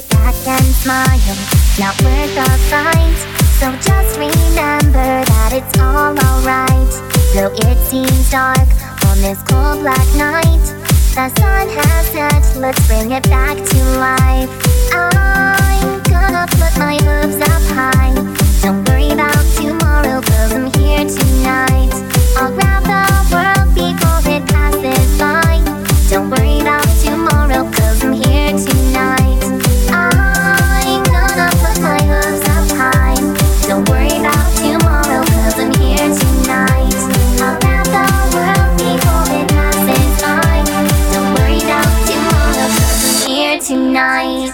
back and smile, not worth the fight. So just remember that it's all alright. Though it seems dark on this cold black night, the sun has set, let's bring it back to life. I'm gonna put my hopes up high. Don't worry about tomorrow, cause I'm here tonight. I'll grab the world before it passes by. Don't worry about tomorrow, cause I'm here tonight. I'm gonna put my hopes up high. Don't worry about tomorrow, cause I'm here tonight. I'll grab the world before it passes by. Don't worry about tomorrow, cause I'm here tonight.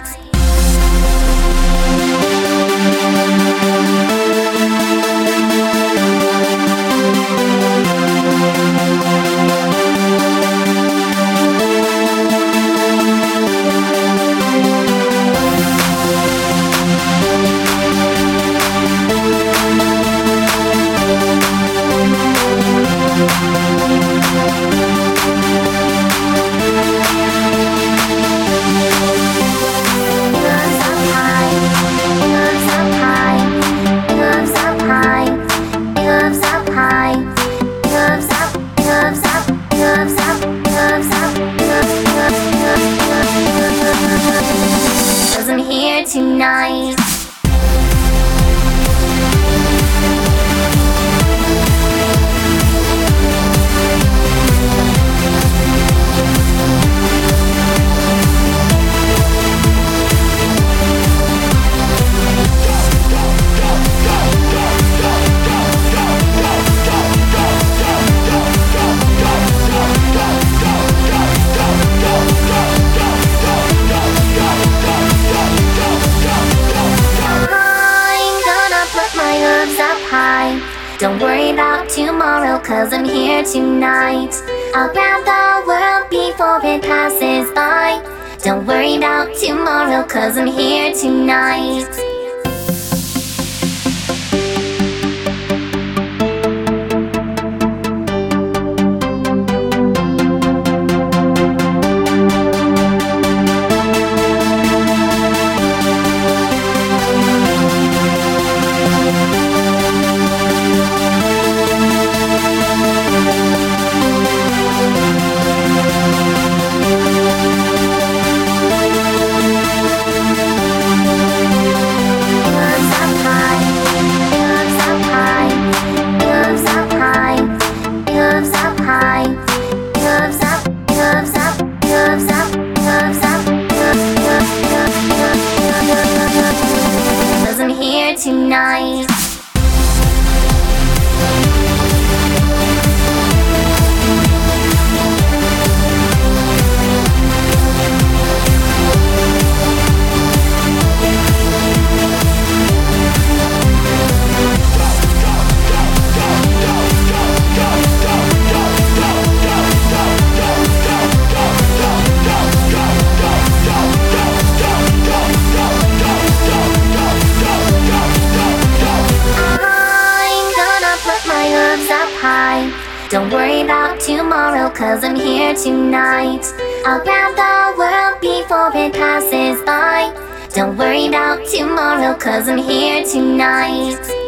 Cause I'm here tonight. Don't worry about tomorrow, cause I'm here tonight. I'll grab the world before it passes by. Don't worry about tomorrow, cause I'm here tonight. Cause I'm here tonight. Don't worry about tomorrow, cause I'm here tonight. I'll grab the world before it passes by. Don't worry about tomorrow, cause I'm here tonight.